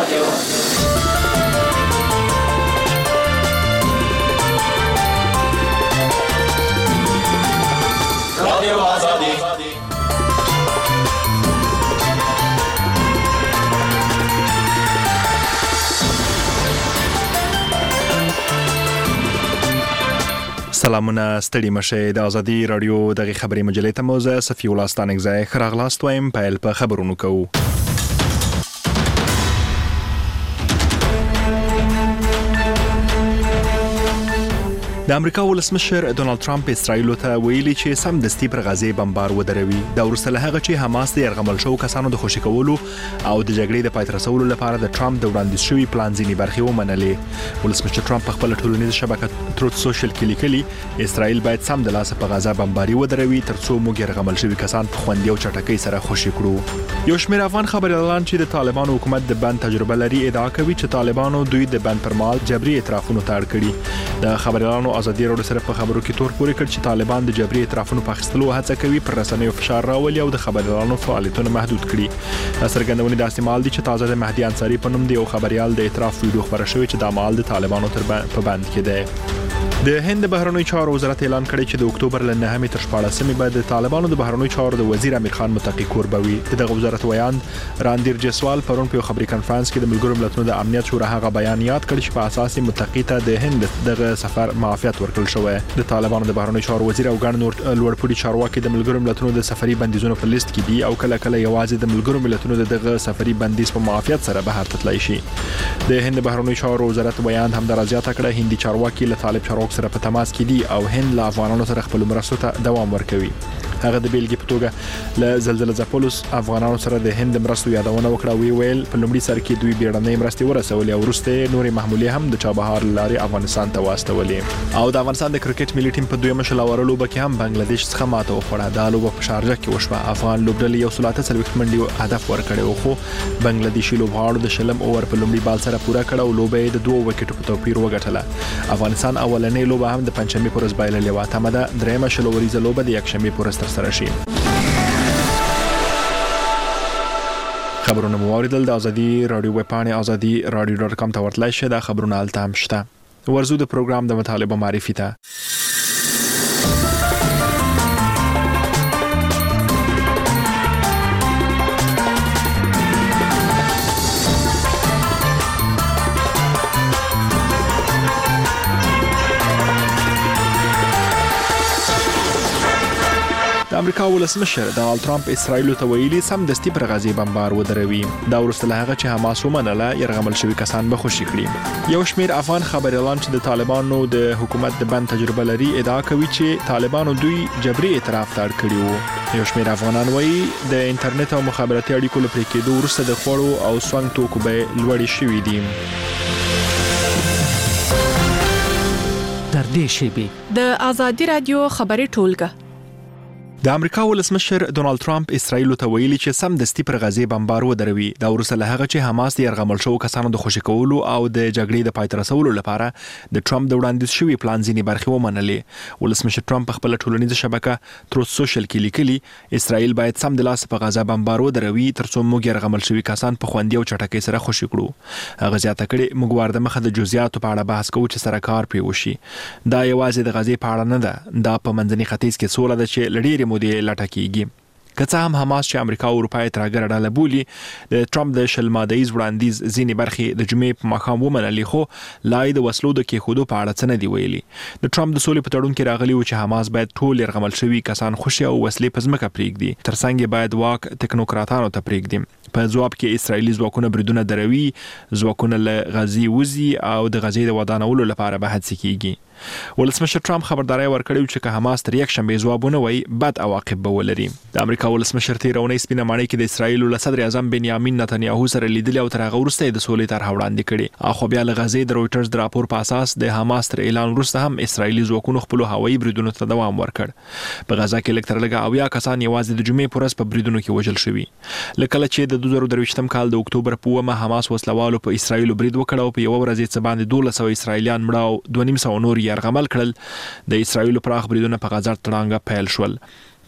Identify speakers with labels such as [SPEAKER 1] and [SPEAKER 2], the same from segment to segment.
[SPEAKER 1] سلامونه ستړي مشه د ازادي رادیو دغه خبري مجلې ته موزه صفي ولاستانک ځای خراغلاست وایم پایل په خبرونو کوو. د امریکا ولسمشر ډونالد ټرمپ اسرائیل ته ویلي چې سم دستي پر غزه بمبار ودروي دا ورسره هغه چې حماس د يرغمل شو کسانو د خوشی کولو او د جګړې د پای ته رسولو لپاره د ټرمپ د وړاندیز شوی پلان ځینی برخې ومنلې. ولسمشر ټرمپ په خپل ټولنیزه شبکه تروت سوشل کې لیکلي اسرائیل باید سم د لاسه په غزه بمباري ودروي ترڅو موږ يرغمل شوی کسان په خوندي او چټکۍ سره خوشی کړو. یو شمېر افغان خبريالان چې د طالبانو حکومت د بند تجربه لري ادعا کوي چې طالبانو دوی د بند پر مهال جبري اعترافونه تړ کړي. د خبريالانو ازادي رادیو سره په خبرو کې تور پورې کړ چې طالبان د جبري اعترافونو په اخیستلو هڅه کوي پر رسنیو فشار راولي او د خبريالانو فعالیتونه محدود کړي. څرګندونې د استعمال دي چې تازه د مهدي انصاری په نوم دی او خبريال د اعتراف ویډیو خبره شوې چې د عمل د طالبانو په بند کې ده. د هند بهرنی چارو وزارت اعلان کړی چې د اکتوبر ل 9 تر 14 بعد د طالبانو د بهرنی چارو د وزیر امیر خان متقی کوربوي. دغه وزارت ویان راندیر جسوال پرون په خبري کانفرنس کې د ملګرو ملتونو د امنیت شورا هغه بیان یاد کړ چې په اساس متقی ته د هند دغه سفر معافیت ورکړل شوی. د طالبانو د بهرنی چارو وزیر او ګڼ نور لوړپوړي چارواکي د ملګرو ملتونو د سفري بندیزونو په لیست کې دي او کله کله یوازې د ملګرو ملتونو دغه سفري بندیز په معافیت سره بهر تللی شي. د هند بهرنی چارو وزارت بیان هم درازیاته کړه هندي چارواکي له طالب چارواکو سره په تماس کې دي او هند له افغانانو سره خپل مرستو ته دوام ورکوي. هغه د بیلګې په توګه له زلزلې ځپلو افغانانو سره د هند مرستو یادونه وکړه ویل په لومړي سر کې دوی بیړنۍ مرستې ورسولې او وروسته نورې محمولې هم د چابهار لارې افغانستان ته واستولې. او د افغانستان د کرکټ ملي ټیم په دویمه شلاوره لوبه کې هم بنگلاديش څخه ماته وخوړه. دا لوبه په شارجه کې وشوه. افغان لوبډلې یو سلاته 30 منډي هدف ورکړ او خو بنگلاديشي لوبغاړو د شلم اوور په لومړي بال سره پوره کړ او لوبه د 2 وکټو په توپیر وګټله. افغانستان اولنې لوبه هم د پنځمې پورز بایللې و. تمه ده درېمه شلوريزه لوبه د یکشنبه پورز تر سره شي. خبرونه موریدل د ازادي رادیو ویب پاڼې azadi.radio.com ته ورتلای شئ. دا خبرونه الته هم شته. ورزو د پروګرام د مطالبه معرفي ته. امریکا ولسمشر ډونالد ټرمپ اسرائیل ته ویلي سم دستي پر غزه بمبار ودروي. دا ورسره هغه چې حماس ومنله يرغمل شوی کسان به خوشي کړي. یو شمېر افغان خبريالان چې د طالبانو د حکومت د بند تجربه لري ادعا کوي چې طالبانو دوی جبري اعتراف تړ کړی وو. یو شمېر افغانان وایي د انټرنیټ او مخابراتي اړیکو لپاره کېدو وروسته د خوړو او سونګ توکو به لوړې شوې دي.
[SPEAKER 2] در دې شیبه د ازادي رادیو خبري ټولګه.
[SPEAKER 1] د امریکا ولسمشر ډونالد ټرمپ اسرائیل ته ویلي چې سم دستي پر غزه بمبار ودروي. دا ورسره هغه چې حماس د يرغمل شو کسانو د خوشی کولو او د جګړې د پای ته رسولو لپاره د ټرمپ د وړاندیز شوی پلان ځینی برخې ومنلې. ولسمشر ټرمپ په خپل ټولنیزه شبکه تروت سوشل کې لیکلي اسرائیل باید سم د لاسه په غزه بمبار ودروي ترڅو موږ يرغمل شوی کسان په خوندي او چټکۍ سره خوشی کړو. هغه زیاته کړي موږ ورده مخه د جزئیاتو په اړه بحث کوو چې سره کار پی وشي. دا یوازې د غزې په اړه نه ده. دا په منځني ختیځ کې سوله ده چې لړېره مودې لټه کیږي. که څه هم حماس چې امریکا او اروپا یې ترګر ډاله بولي د ټرمپ د شلمادیز وړاندیز ځینې برخې د جمعې په ماښام ومنلې خو لای د وسلو د کېښودو په اړه څه نه دی ویلي. د ټرمپ د سولې په تړون کې راغلی و چې حماس باید ټول يرغمل شوي کسان خوشي او وسلې په ځمکه پرېږدي ترڅنګ باید واک تکنوکراتانو ته پرېږدي. په جواب کې اسرایلی ځواکونه بریدونه دروي ځواکونه له غزې وزي او د غزې د ودانولو لپاره به هڅه کیږي. ولسمشر ټرمپ خبرداري ورکړی چې که حماس تر یک شنبه ځوابونه وایي بد عواقب به ولري. د امریکا ولسمشر تیرونی سپینه ماڼۍ کې د اسرایل له صدر اعظم بنیامین نتنیاهو سره لیدل او تر هغه وروسته د سولې طرح وړاندې کړي. اخو بیا له غزې د رويټرز د راپور په اساس د حماس تر اعلان وروسته هم اسرایلی ځواکونو خپل هوایي بریدونو ته دوام ورکړ. په غزا کې لکټر لګا او یا کسان یوازې د جمعې پورز په بریدونو کې وژل شوي. لکه چې د 2023م کال د اکتوبر په 1 حماس وسلوالو په اسرایل برید وکړ او په یو ورځ یې باندې 1200 اسرایلیان مړ او 2500 نور یې يرغمل کړل. د اسرایل پراخ بریدونه په غزا تړانګه پیل شول.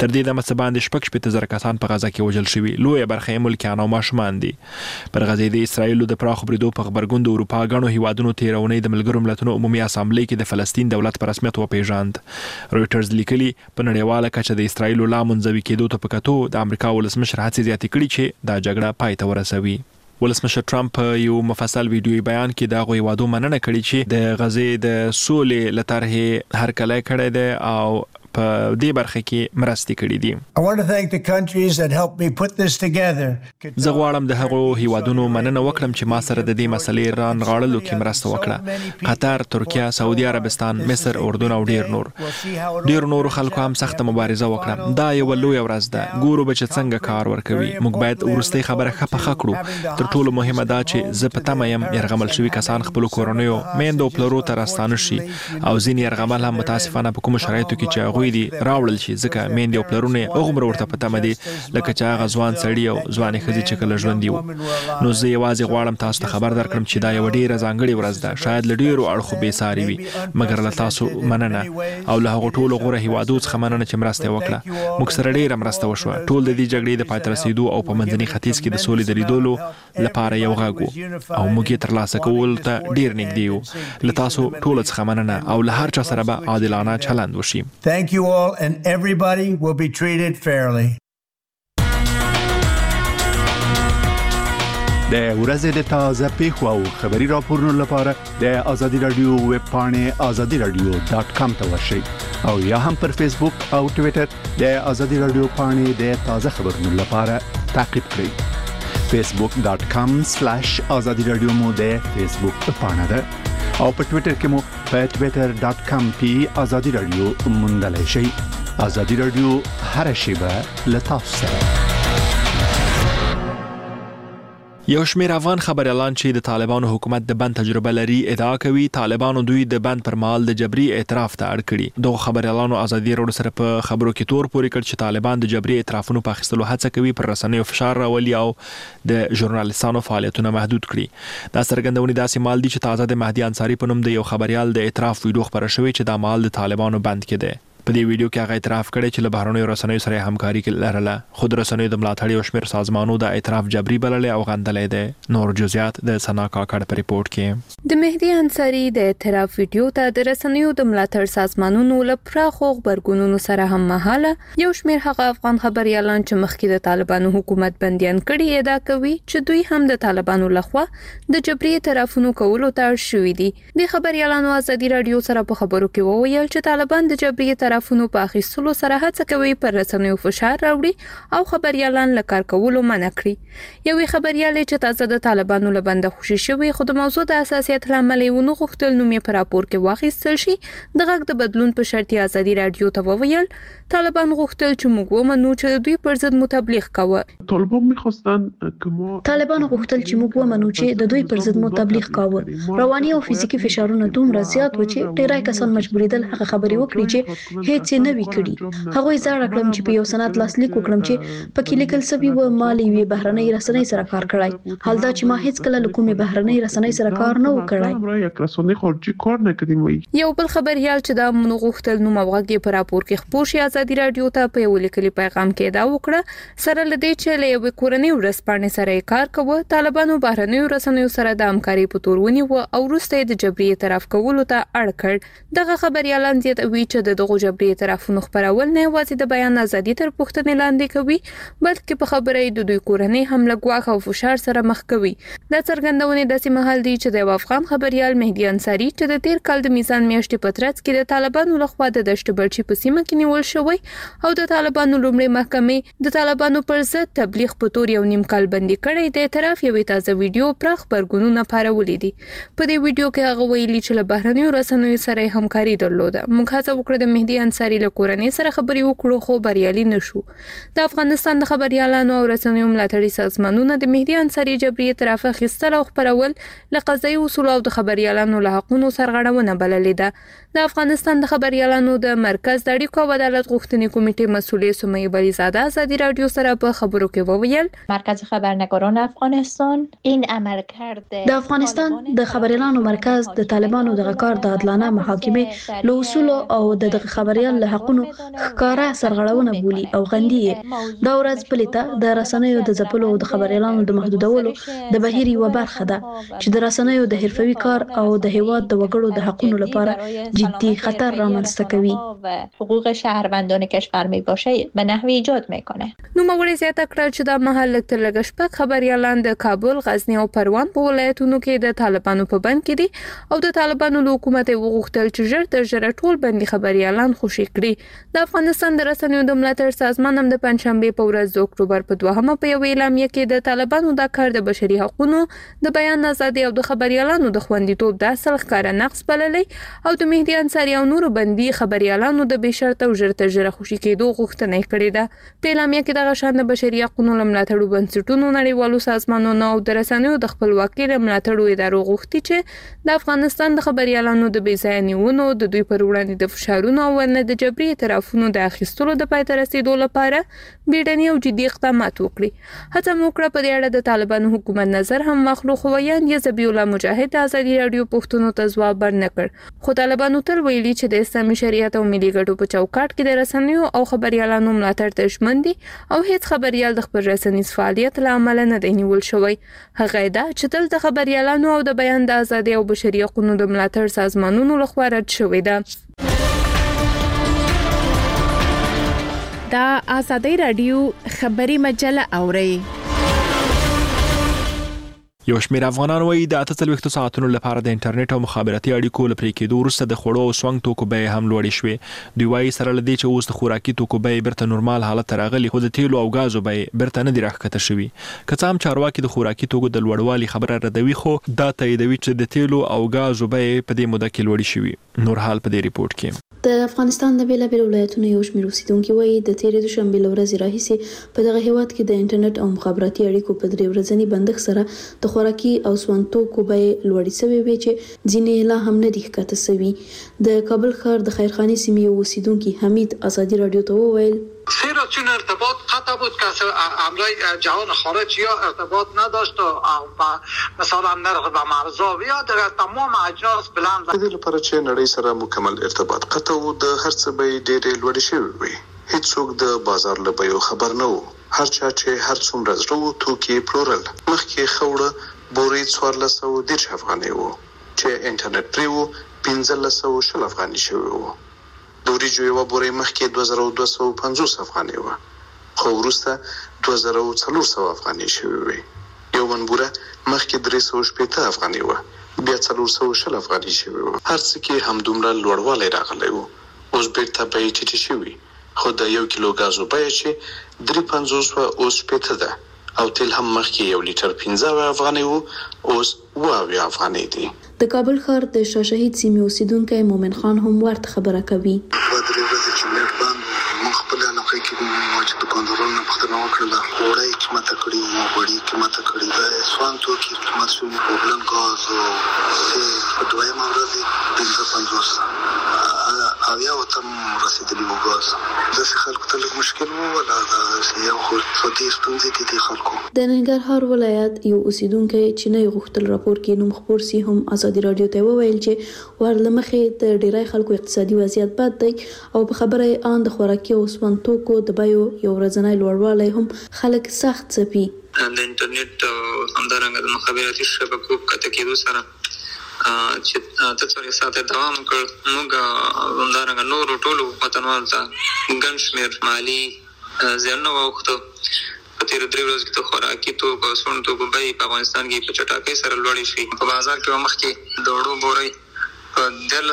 [SPEAKER 1] تر دې دمه څه باندې 6,000 کسان په غزا کې وژل شوي. لویه برخه یې ملکیان او ماشومان دي. پر غزا د اسرایل د پراخو بریدو په خبرګون د اروپا غنو هیوادونو تیرونې د ملګرو ملتونو عمومي اسامبلې کې د فلسطین دولت په رسمیت وپیژاند. رويټرز لیکلي په نړیواله کچه د اسرایل لا منځوي کېدو ته پکاتو د امریکا ولسمشر هڅې زیاتې کړي چې دا جګړه پای ته ورسوي. ولسمشر ټرمپ یو مفصل ویډیوي بیان کې دا غوي وادو مننه کړې چې د غزې د سولې لطرحه هر کله کړې ده او په دې برخه کې مرستې کړې دي. زه غواړم د هغو هیوادونو مننه وکړم چې ما سره د دې مسلې رانغاړلو کې مرسته وکړه. قطر، ترکیه، سعودي عربستان، مصر، اردن او ډیر نور خلکو هم سخت مبارزه وکړه. دا یو لوی ورځ ده. ګورو به چې څنګه کار ورکوي. موږ باید ورستۍ خبره خپه کړو. تر ټولو مهمه دا چې زه په تمه یم يرغمل شوی کسان خپل کورنیو میندو پلرو ته راستانه شي او ځین يرغمل هم متاسفانه په کوم شرایطو کې چې غوي دي راوړل شي ځکه میندې او پلرونه اوغمر ورته پته مدي لکه چې هغه ځوان سړی او ځوانې ښځې چې کله ژوند دي. نو زه یوازې غواړم تاسو ته خبر درکړم چې دا یو ډیره ځانګړې ورځ ده. شاید له ډیرو اړخو بې ساري وي مګر له تاسو مننه او له هغو ټولو غوره هیوادو څخه مننه چې مرسته وکړه. موږ سره ډیره مرسته وشوه. ټول د دې جګړې د پای ته رسیدو او په منځني ختیځ کې د سولې د لیدلو لپاره یو غږ او موږ یې ترلاسه کول ته ډیر نږدې یو. له تاسو ټول څخه مننه او له هر چا سره به عادلانه چلند وشي.
[SPEAKER 3] Thank you all and everybody will be treated fairly.
[SPEAKER 4] د ورځې د تازه پیښو او خبري راپورونو لپاره د آزادي رادیو ویب پاڼې azadiradio.com ته ورشئ او یا هم پر فیسبوک او ټوئیټر د آزادي رادیو پاڼې د تازه خبرونو لپاره تعقیب کړئ. facebook.com/azadiradio مو د فیسبوک پاڼه ده او په ټوئیټر کې مو په twitter.com/azadiradio موندلای شئ. آزادي رادیو هر شیبه لتاسو سره.
[SPEAKER 1] یو شمېر افغان خبريالان چې د طالبانو حکومت د بند تجربه لري ادعا کوي طالبانو دوی د بند پر مهال د جبري اعتراف ته اړ کړي. دغه خبريالانو آزادي راډیو سره په خبرو کې تور پورې کړ چې طالبان د جبري اعترافونو په اخیستلو هڅه کوي پر رسنیو فشار راولي او د ژورنالیستانو فعالیتونه محدود کړي. دا څرګندونې داسې مال دي چې تازه د مهدي انصاری په نوم د یو خبريال د اعتراف ویډیو خبره شوې چې دا مال د طالبانو بند کې دی. په دې ویډیو کې هغه اعتراف کړی چې له بهرنیو رسنیو سره همکاري لرله. خود رسنیو د ملاتړ او شمېر سازمانونو د اعتراف جبري بللې او غندلې ده. نور جزئیات د سنا کاکړ په ریپورت کې.
[SPEAKER 5] د مهدي انصاری د اعتراف ویډیو ته د رسنیو د ملاتړ سازمانونو لپاره خو خبرګونونو سره هم مهاله یو شمېر هغه افغان خبريالان چې مخکې د طالبانو حکومت بنديان کړي ادعا کوي چې دوی هم د طالبانو لخوا د جبري اعترافونو کولو ته اړ شوي دي. د خبريالانو آزادي رادیو سره په خبرو کې وویل چې طالبان د جبري اعترافونو په اخیستلو سره هڅه کوي پر رسنیو فشار راوړي او خبريالان له کار کولو منع کړي. یوې خبريالې چې تازه د طالبانو له بنده خوشي شوی خو د موضوع د اساسیت لامل یې ونه غوښتل نو مې په راپور کې واخیستل شي د غږ د بدلون په شرط آزادي رادیو ته وویل طالبان غوښتل چې موږ ومنو چې دوی پر ضد متبلیغ کاوه.
[SPEAKER 6] طالبان غوښتل چې موږ ومنو چې د دوی پر ضد متبلیغ کاوه. رواني او فزیکی فشارونه دومره زیات و چې ډیری کسان مجبوریدل هغه خبري وکړي چې هیڅ نه وی کړی. هغه زړه کړم چې په یو سند لاسلیک وکړم چې پکې لیکل سوي و مالي وی بهرنۍ رسنۍ سره کار کړای. حال دا چې ما هیڅ کله کومې بهرنۍ رسنۍ سره کار نه وکړای.
[SPEAKER 5] یو بل خبريال چې دا مونږ غوښتل نو موغه په راپور کې خبر شي آزادي رادیو ته په یو لیکلي پیغام کې دا وکړه سره لدې چې له یو کورنۍ ورسپانې سره کار کوي. طالبانو بهرنۍ رسنیو سره د همکاري په تور ونی و او وروسته د جبري اعتراف کولو ته اړ کړ. دغه خبريالان زیاتوي چې دغه جبري اعترافونو خبرول نه یوازې د بیان ازادي تر پوښتنې لاندې کوي بلکې په خبرې د دوی کورنۍ هم لګواخ او فشار سره مخ کوي. دا څرګندونه داسې مهال دی چې د افغان خبريال مهدي انصاری چې د تیر کال د میزان میاشتې په ترڅ کې د طالبانو لخوا د دشت بلچي په سیمه کې نیول شوی او د طالبانو لومړی محکمې د طالبانو پر ضد تبلیغ په تور یو نیم کال بندي کړی. د اعتراف یوې تازه ویډیو پراخ خبرګونونه پارولې دي. په دې ویډیو کې هغه ویلي چې له بهرنیو رسنیو سره همکاري درلوده. موږ هڅه وکړه د مهدي انصاری له کورنۍ سره خبري وکړو خو بریالي نشو. د افغانستان د خبريالانو او رسنیو ملاتړي سازمانونو د مهدي انصاری جبري اعتراف اخیستل او خبرول له قضایي اصول او د خبريالانو له حقوقو سرغړونه بللې ده. د افغانستان د خبريالانو د مرکز د اړیکو او عدالت غوښتنې کمیټې مسؤلې سمیه بلیزاده آزادي رادیو سره په خبرو کې وویل
[SPEAKER 7] مرکز خبرنگاران افغانستان این عمل کرده
[SPEAKER 6] د افغانستان د خبريالانو مرکز د طالبانو د کار د عادلانه محاکمې له اصول او د خبر خبريال له حقونو ښکارا سرغړونه بولي او غندي دا ورځ پلیته د رسنیو د ځپلو او د خبريالانو د محدودولو د بهیر یو برخه ده چې د رسنیو د حرفوي کار او د هیواد د وګړو د حقونو لپاره جدي خطر رامنځته کوي.
[SPEAKER 7] حقوق شهروندان کشور می باشه به نحوی ایجاد میکنه.
[SPEAKER 5] نو مغولي زیاته کړ چې د محل تر لګشپک خبريالان د کابل، غزنی او پروان په ولایتونو کې د طالبانو په بند کې دي او د طالبانو له حکومت وغوښتل چې ژر تر ژره ټول بندي خبريالان خوشي کړي. د افغانستان د رسنیو د ملاتړ سازمان هم د پنځشنبه په ورځ د اکتوبر په 2مه په یو اعلامیه کې د طالبانو د کار د بشري حقوقو، د بیان ازادي او د خبريالانو د خوندیتوب د اصل ښکارا نقص بللې او د مهدي انصاري او نورو بندي خبريالانو د بشرط او ژر تر ژره خوشي کېدو غوښتنه کړې ده. په اعلامیه کې د غشان د بشري حقوقو ملاتړو بنسټونو نړیوالو سازمانونو او د رسنیو د خپلواکۍ ملاتړو ادارو غوښتي چې د افغانستان د خبريالانو د بېځایه نیونو، د دوی پر وړاندې د فشارونو او نه د جبري اعترافونو د اخیستلو د پای ته رسیدو لپاره بیړني او جدي اقدامات وکړي. هڅه وکړه په دې اړه د طالبانو حکومت نظر هم واخلو، خو ویان یزبی الله مجاهد د ازادي رادیو پښتون ته ځواب ورنکړ. خو طالبانو تل ویلي چې د اسلامي شریعت او ملي ګټو په چوکاټ کې د رسنیو او خبريالانو ملاتړ ته ژمن دي او هیڅ خبريال د خپل رسنیز فعالیت له امله نه دی نیول شوی. هغه دا چې تل د خبريالانو او د بیان د ازادي او بشري حقوقو د ملاتړ سازمانونو لخوا رد شوې ده.
[SPEAKER 2] دا آزادی رادیو خبري مجله اوري.
[SPEAKER 1] یو شمېر افغانان وایي د 48 ساعتونو لپاره د انټرنیټ او مخابراتي اړیکو لپاره کېدو وروسته د خوړو او سونګ توکو بیې هم لوړې شوې. دوی وایي سره لدی چې اوس د خوراکي توکو بیې برته نورمال حالت ته راغلي، خو د تیلو او غازو بیې برته نه دي راښکته شوي. که څه هم چارواکي د خوراکي توکو د لوړوالي خبره ردوي، خو دا تاییدوي چې د تیلو او غازو بیې په دې موده کې لوړې شوي. نور حال په دې ریپورت کې
[SPEAKER 6] د افغانستان د بیلابیلو ولایتونو یو شمېر اوسیدونکي وایي د تیرې دوشنبې له ورځې راهیسې په دغه هیواد کې د انټرنیټ او مخابراتي اړیکو په 3 ورځني بندښت سره د خوراکي او سون توکو بیې لوړې شوې وي چې ځینې لا هم نه دي ښکته شوي. د کابل ښار د خیرخاني سیمې اوسیدونکي حمید ازادي رادیو ته وویل
[SPEAKER 8] زیرا چون ارتباط قطع بود که امرای جهان خارج یا ارتباط نداشت و مثلا نرخ به مرزا یا در تمام اجناس بلند
[SPEAKER 9] د دې لپاره چې نړۍ سره مکمل ارتباط قطع و د هر څه به ډېرې لوړې شوې وي. هیڅوک د بازار له بیو خبر نه وو. هر چا چې هر څومره زړه توکي پلورل. مخکې خوړه بورې 1410 افغانۍ وو چې انټرنیټ پرې وو 1510 افغانۍ شوی وو. د وریجو یوه بورې مخکې 2250 افغانۍ وه، خو وروسته 2400 افغانۍ شوې وې. یو من بوره مخکې 380 افغانۍ وه، بیا 420 افغانۍ شوې وه. هر څه کې همدومره لوړوالی راغلی و. اوس بیرته بیې ټیټې شوي، خو د 1 کیلو غازو بیه چې 350 وه اوس 80 ده، او تیل هم مخکې 1 لیټر 15 افغانۍ و، اوس 20 افغانۍ دي.
[SPEAKER 6] د کابل ښار د شاه شهید سیمې اوسیدونکی مومن خان هم ورته خبره کوي.
[SPEAKER 10] درې ورځې چې نت باندې موږ خپل علاقه کې مو چې دکاندارانو نه پوښتنه وکړله، وړۍ قیمته کړي وو، وړۍ قیمته کړي، د سوان توکي قیمت شوي، پروبلم غاز او په دویمه ورځ 1550 اویا وتم رسیدلی وو غاز. داسې خلکو ته لږ مشکل و، ولا دا یو خو دې ستونزې دي خلکو.
[SPEAKER 6] د ننګرهار ولایت یو اوسیدونکی چې نه غوښتل راپور کې نوم خپور سي هم ازادي رادیو ته وویل چې ورلمخې د ډیری خلکو اقتصادي وضعیت بد دی او په خبره ان د خوراکي او سون توکو د بیو یو ورځنی لوړوالی هم خلک سخت ځپي.
[SPEAKER 11] د انټرنیټ همدارنګه د مخابراتي شبکو کته کېدو سره چې څلور ساعته دوام وکړ، موږ همدارنګه نورو ټولو وطنوالو ته ګڼ شمېر مالي زیانونه واوښتو. په تېرو 3 ورځو کې د خوراکي توکو او سون توکو بیې په افغانستان کې په چټکۍ سره لوړې شوې. په بازار کې به مخکې د وړو بورۍ په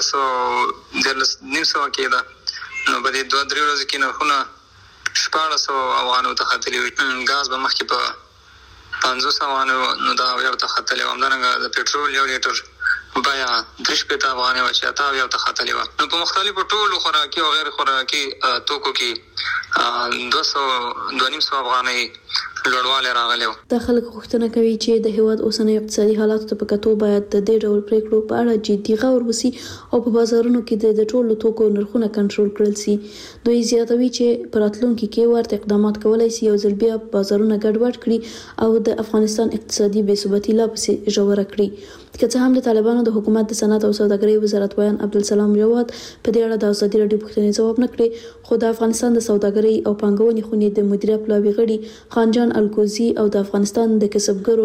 [SPEAKER 11] 1300 کېده، نو په دې 2-3 ورځو کې نرخونه 1600 افغانیو ته ختلي وي. ګاز به مخکې په 500 افغانیو، نو دا اویا ته ختلې وه. همدارنګه د پېټرول 1 لیټر بیا 350 افغانۍ وه چې 80 ته ختلې وه. نو په مختلفو ټولو خوراکي او غیر خوراکي توکو کې 200 افغانۍ لوړوالی راغلی و.
[SPEAKER 6] د خلک غوښتنه کوي چې د هیواد اوسنۍ اقتصادي حالاتو ته په کتو باید د دې ډول پریکړو په اړه جدي غور وشي او په بازارونو کې د ټولو توکو نرخونه کنټرول کړل شي. دوی زیاتوي چې په راتلونکي کې ورته اقدامات کولای شي او ځل بیا بازارونه ګډوډ کړي او د افغانستان اقتصادي بې ثباتي لا پسې ژوره کړي. که څه هم د طالبانو د حکومت د صنعت او سوداګرۍ وزارت ویان عبدالسلام جواد په دې اړه د ازادي راډیو پوښتنې ځواب نه کړی، خو د افغانستان د سوداګرۍ او پانګونې خونې د مدیریت پلاوي غړي خانجان الکوزي او د افغانستان د کسبګرو